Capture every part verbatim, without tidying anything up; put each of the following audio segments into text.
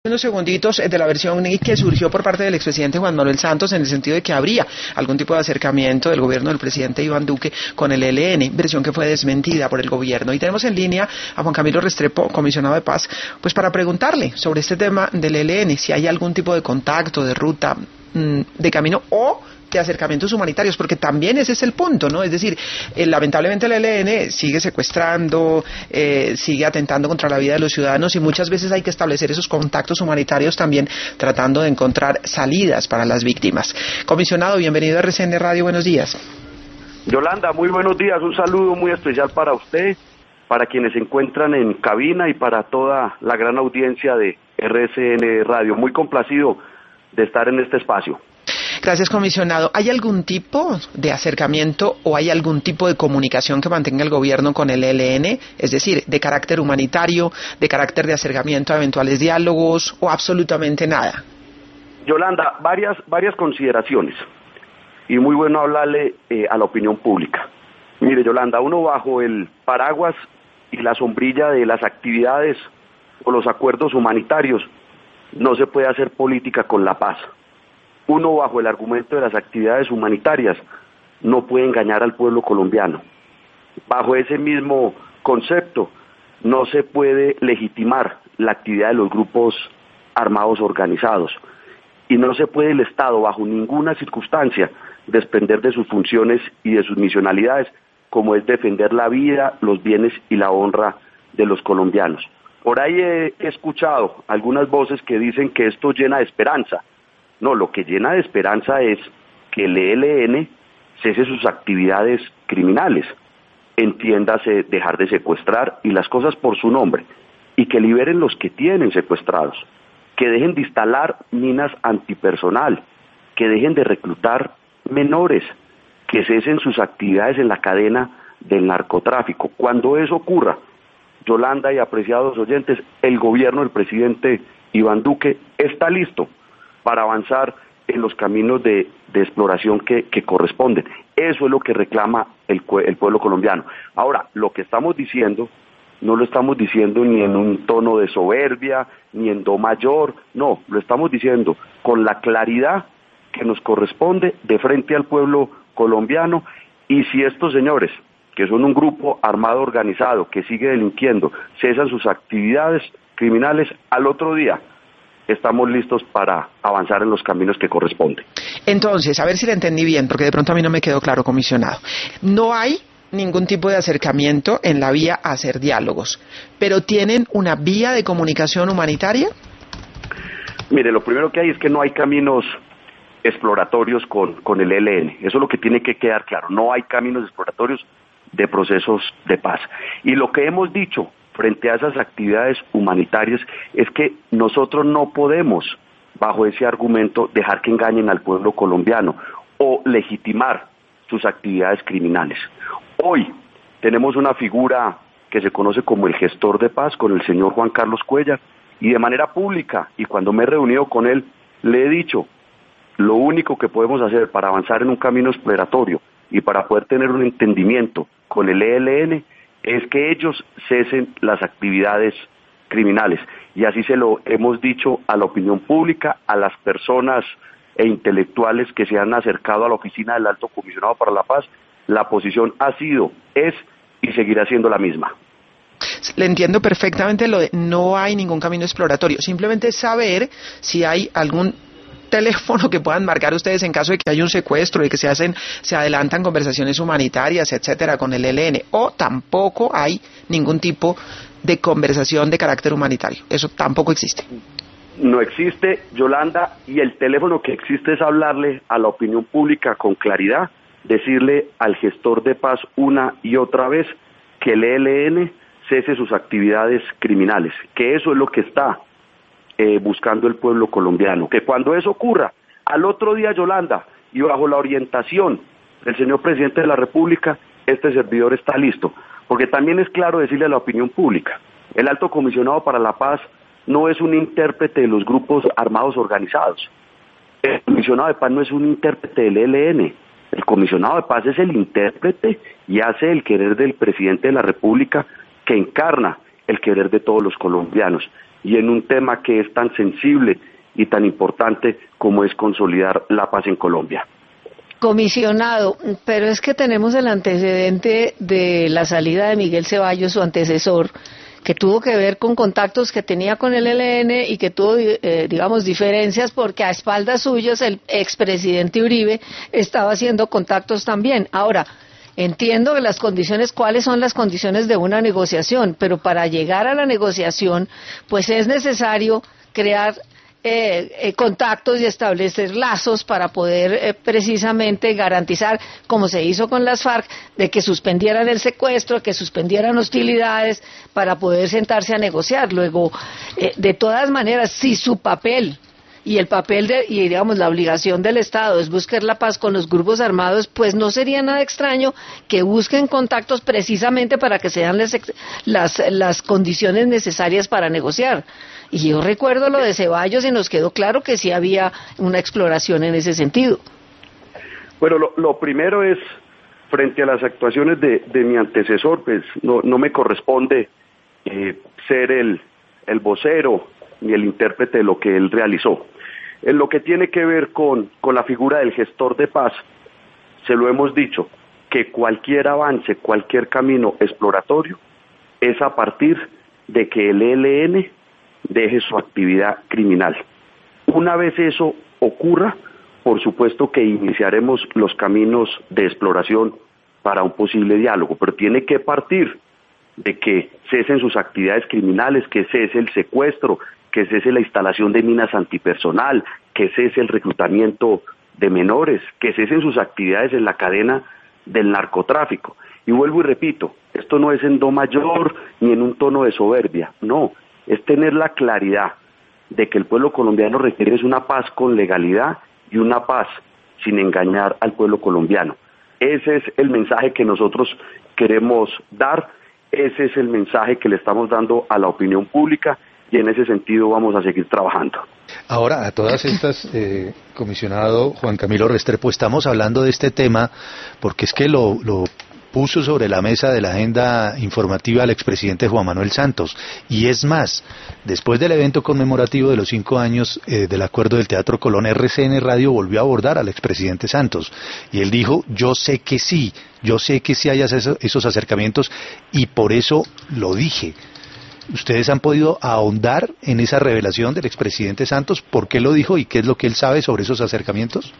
Unos segunditos de la versión que surgió por parte del expresidente Juan Manuel Santos en el sentido de que habría algún tipo de acercamiento del gobierno del presidente Iván Duque con el E L N, versión que fue desmentida por el gobierno. Y tenemos en línea a Juan Camilo Restrepo, comisionado de paz, pues para preguntarle sobre este tema del E L N, si hay algún tipo de contacto, de ruta, de camino o de acercamientos humanitarios, porque también ese es el punto, ¿no? Es decir, eh, lamentablemente el E L N sigue secuestrando, eh, sigue atentando contra la vida de los ciudadanos y muchas veces hay que establecer esos contactos humanitarios también tratando de encontrar salidas para las víctimas. Comisionado, bienvenido a R C N Radio, buenos días. Yolanda, muy buenos días, un saludo muy especial para usted, para quienes se encuentran en cabina y para toda la gran audiencia de R C N Radio. Muy complacido de estar en este espacio. Gracias, comisionado. ¿Hay algún tipo de acercamiento o hay algún tipo de comunicación que mantenga el gobierno con el E L N? Es decir, de carácter humanitario, de carácter de acercamiento a eventuales diálogos o absolutamente nada. Yolanda, varias, varias consideraciones y muy bueno hablarle eh, a la opinión pública. Mire, Yolanda, uno bajo el paraguas y la sombrilla de las actividades o los acuerdos humanitarios no se puede hacer política con la paz. Uno bajo el argumento de las actividades humanitarias no puede engañar al pueblo colombiano. Bajo ese mismo concepto no se puede legitimar la actividad de los grupos armados organizados y no se puede el Estado bajo ninguna circunstancia desprender de sus funciones y de sus misionalidades, como es defender la vida, los bienes y la honra de los colombianos. Por ahí he escuchado algunas voces que dicen que esto llena de esperanza. No, lo que llena de esperanza es que el E L N cese sus actividades criminales, entiéndase dejar de secuestrar y las cosas por su nombre, y que liberen los que tienen secuestrados, que dejen de instalar minas antipersonal, que dejen de reclutar menores, que cesen sus actividades en la cadena del narcotráfico. Cuando eso ocurra, Yolanda y apreciados oyentes, el gobierno del presidente Iván Duque está listo para avanzar en los caminos de, de exploración que, que corresponden. Eso es lo que reclama el, el pueblo colombiano. Ahora, lo que estamos diciendo, no lo estamos diciendo ni en un tono de soberbia, ni en do mayor, no, lo estamos diciendo con la claridad que nos corresponde de frente al pueblo colombiano, y si estos señores, que son un grupo armado organizado que sigue delinquiendo, cesan sus actividades criminales, al otro día estamos listos para avanzar en los caminos que corresponden. Entonces, a ver si le entendí bien, porque de pronto a mí no me quedó claro, comisionado. No hay ningún tipo de acercamiento en la vía a hacer diálogos, pero ¿tienen una vía de comunicación humanitaria? Mire, lo primero que hay es que no hay caminos exploratorios con, con el E L N. Eso es lo que tiene que quedar claro. No hay caminos exploratorios de procesos de paz. Y lo que hemos dicho frente a esas actividades humanitarias es que nosotros no podemos, bajo ese argumento, dejar que engañen al pueblo colombiano o legitimar sus actividades criminales. Hoy tenemos una figura que se conoce como el gestor de paz, con el señor Juan Carlos Cuellar, y de manera pública, y cuando me he reunido con él, le he dicho, lo único que podemos hacer para avanzar en un camino exploratorio y para poder tener un entendimiento con el E L N es que ellos cesen las actividades criminales. Y así se lo hemos dicho a la opinión pública, a las personas e intelectuales que se han acercado a la oficina del Alto Comisionado para la Paz. La posición ha sido, es y seguirá siendo la misma. Le entiendo perfectamente lo de no hay ningún camino exploratorio. Simplemente saber si hay algún teléfono que puedan marcar ustedes en caso de que haya un secuestro, de que se hacen, se adelantan conversaciones humanitarias, etcétera, con el E L N, o tampoco hay ningún tipo de conversación de carácter humanitario. Eso tampoco existe. No existe, Yolanda, y el teléfono que existe es hablarle a la opinión pública con claridad, decirle al gestor de paz una y otra vez que el E L N cese sus actividades criminales, que eso es lo que está Eh, buscando el pueblo colombiano, que cuando eso ocurra, al otro día, Yolanda, y bajo la orientación del señor presidente de la República, este servidor está listo, porque también es claro decirle a la opinión pública, el Alto Comisionado para la Paz no es un intérprete de los grupos armados organizados, el Comisionado de Paz no es un intérprete del E L N, el Comisionado de Paz es el intérprete y hace el querer del presidente de la República, que encarna el querer de todos los colombianos. y en un tema que es tan sensible y tan importante como es consolidar la paz en Colombia. Comisionado, pero es que tenemos el antecedente de la salida de Miguel Ceballos, su antecesor, que tuvo que ver con contactos que tenía con el E L N y que tuvo, eh, digamos, diferencias porque a espaldas suyas el expresidente Uribe estaba haciendo contactos también. Ahora, entiendo que las condiciones, cuáles son las condiciones de una negociación, pero para llegar a la negociación, pues es necesario crear Eh, eh, contactos y establecer lazos para poder eh, precisamente garantizar, como se hizo con las FARC, de que suspendieran el secuestro, que suspendieran hostilidades para poder sentarse a negociar. Luego, eh, de todas maneras, si su papel y el papel de, y digamos la obligación del Estado es buscar la paz con los grupos armados, pues no sería nada extraño que busquen contactos precisamente para que se den las, las, las condiciones necesarias para negociar. Y yo recuerdo lo de Ceballos y nos quedó claro que sí había una exploración en ese sentido. Bueno, lo, lo primero es, frente a las actuaciones de, de mi antecesor, pues no, no me corresponde eh, ser el, el vocero ni el intérprete de lo que él realizó. En lo que tiene que ver con, con la figura del gestor de paz, se lo hemos dicho, que cualquier avance, cualquier camino exploratorio es a partir de que el E L N deje su actividad criminal. Una vez eso ocurra, por supuesto que iniciaremos los caminos de exploración para un posible diálogo, pero tiene que partir de que cesen sus actividades criminales, que cese el secuestro, que cese la instalación de minas antipersonal, que cese el reclutamiento de menores, que cesen sus actividades en la cadena del narcotráfico. Y vuelvo y repito, esto no es en do mayor ni en un tono de soberbia, no, es tener la claridad de que el pueblo colombiano requiere es una paz con legalidad y una paz sin engañar al pueblo colombiano. Ese es el mensaje que nosotros queremos dar, ese es el mensaje que le estamos dando a la opinión pública y en ese sentido vamos a seguir trabajando. Ahora, a todas estas, eh, comisionado Juan Camilo Restrepo, estamos hablando de este tema porque es que lo... lo puso sobre la mesa de la agenda informativa al expresidente Juan Manuel Santos. Y es más, después del evento conmemorativo de los cinco años eh, del acuerdo del Teatro Colón, R C N Radio volvió a abordar al expresidente Santos. Y él dijo, yo sé que sí, yo sé que sí hay esos, esos acercamientos y por eso lo dije. ¿Ustedes han podido ahondar en esa revelación del expresidente Santos? ¿Por qué lo dijo y qué es lo que él sabe sobre esos acercamientos?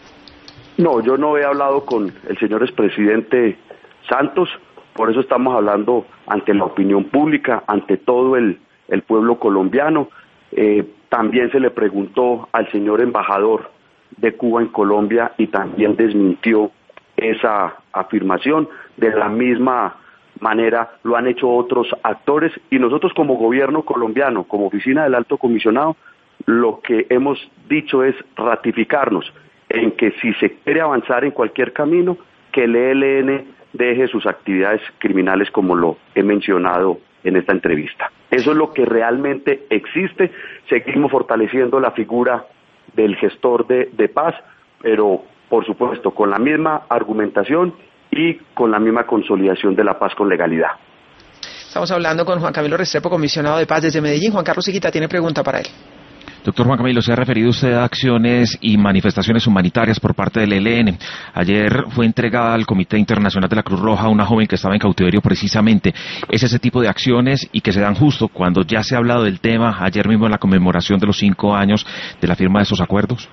No, yo no he hablado con el señor expresidente Santos, por eso estamos hablando ante la opinión pública, ante todo el, el pueblo colombiano. Eh, también se le preguntó al señor embajador de Cuba en Colombia y también desmintió esa afirmación. De la misma manera lo han hecho otros actores y nosotros como gobierno colombiano, como oficina del Alto Comisionado, lo que hemos dicho es ratificarnos en que si se quiere avanzar en cualquier camino, que el E L N deje sus actividades criminales como lo he mencionado en esta entrevista. Eso es lo que realmente existe. Seguimos fortaleciendo la figura del gestor de, de paz, pero por supuesto con la misma argumentación y con la misma consolidación de la paz con legalidad. Estamos hablando con Juan Camilo Restrepo, comisionado de paz desde Medellín. Juan Carlos Higuita tiene pregunta para él. Doctor Juan Camilo, se ha referido usted a acciones y manifestaciones humanitarias por parte del E L N. Ayer fue entregada al Comité Internacional de la Cruz Roja una joven que estaba en cautiverio precisamente. ¿Es ese tipo de acciones y que se dan justo cuando ya se ha hablado del tema ayer mismo en la conmemoración de los cinco años de la firma de esos acuerdos?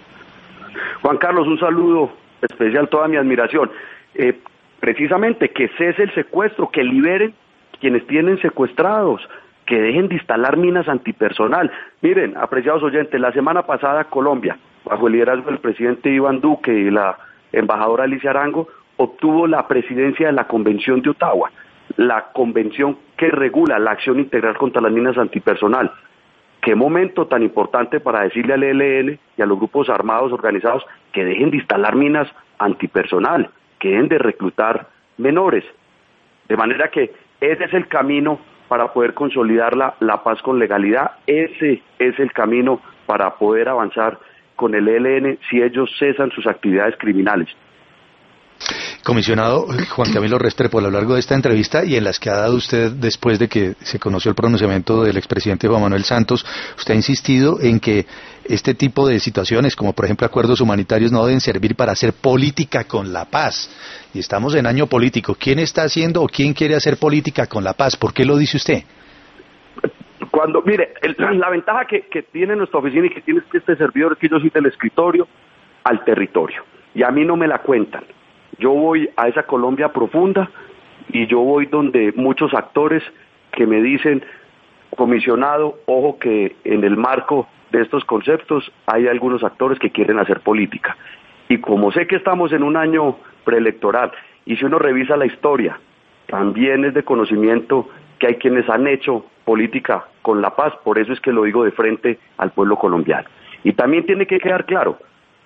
Juan Carlos, un saludo especial, toda mi admiración. Eh, precisamente que cese el secuestro, que liberen quienes tienen secuestrados, que dejen de instalar minas antipersonal. Miren, apreciados oyentes, la semana pasada Colombia, bajo el liderazgo del presidente Iván Duque y la embajadora Alicia Arango, obtuvo la presidencia de la Convención de Ottawa, la convención que regula la acción integral contra las minas antipersonal. Qué momento tan importante para decirle al E L N y a los grupos armados organizados que dejen de instalar minas antipersonal, que dejen de reclutar menores. De manera que ese es el camino para poder consolidar la, la paz con legalidad, ese es el camino para poder avanzar con el E L N si ellos cesan sus actividades criminales. Comisionado Juan Camilo Restrepo, a lo largo de esta entrevista y en las que ha dado usted después de que se conoció el pronunciamiento del expresidente Juan Manuel Santos, usted ha insistido en que este tipo de situaciones, como por ejemplo acuerdos humanitarios, no deben servir para hacer política con la paz. Y estamos en año político. ¿Quién está haciendo o quién quiere hacer política con la paz? ¿Por qué lo dice usted? Cuando, mire, el, la ventaja que, que tiene nuestra oficina y que tiene este servidor es que yo soy del escritorio al territorio. Y a mí no me la cuentan. Yo voy a esa Colombia profunda y yo voy donde muchos actores que me dicen, comisionado, ojo que en el marco de estos conceptos hay algunos actores que quieren hacer política. Y como sé que estamos en un año preelectoral y si uno revisa la historia, también es de conocimiento que hay quienes han hecho política con la paz, por eso es que lo digo de frente al pueblo colombiano. Y también tiene que quedar claro,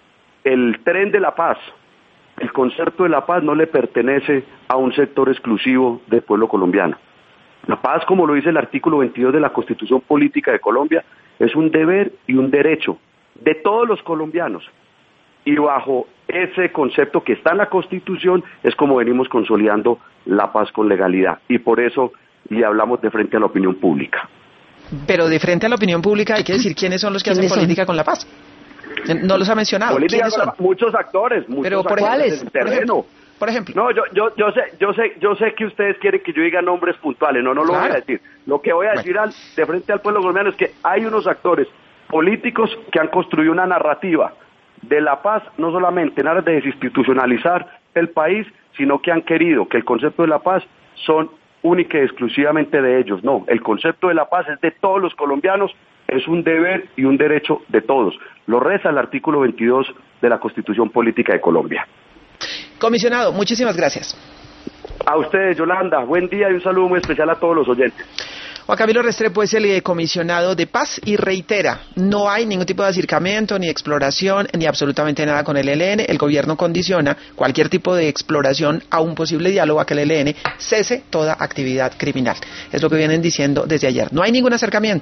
el tren de la paz, el concepto de la paz no le pertenece a un sector exclusivo del pueblo colombiano. La paz, como lo dice el artículo veintidós de la Constitución Política de Colombia, es un deber y un derecho de todos los colombianos. Y bajo ese concepto que está en la Constitución es como venimos consolidando la paz con legalidad. Y por eso le hablamos de frente a la opinión pública. Pero de frente a la opinión pública hay que decir quiénes son los que hacen política con la paz. No los ha mencionado. Política, muchos actores, muchos Pero por actores en terreno. Por ejemplo. No, yo, yo, yo sé, yo sé, yo sé que ustedes quieren que yo diga nombres puntuales. No, no lo claro. voy a decir. Lo que voy a decir al, de frente al pueblo colombiano es que hay unos actores políticos que han construido una narrativa de la paz, no solamente en aras de desinstitucionalizar el país, sino que han querido que el concepto de la paz son única y exclusivamente de ellos. No, el concepto de la paz es de todos los colombianos, es un deber y un derecho de todos. Lo reza el artículo veintidós de la Constitución Política de Colombia. Comisionado, muchísimas gracias. A ustedes, Yolanda, buen día y un saludo muy especial a todos los oyentes. Juan Camilo Restrepo es el comisionado de paz y reitera, no hay ningún tipo de acercamiento, ni exploración, ni absolutamente nada con el E L N. El gobierno condiciona cualquier tipo de exploración a un posible diálogo, a que el E L N cese toda actividad criminal. Es lo que vienen diciendo desde ayer. No hay ningún acercamiento.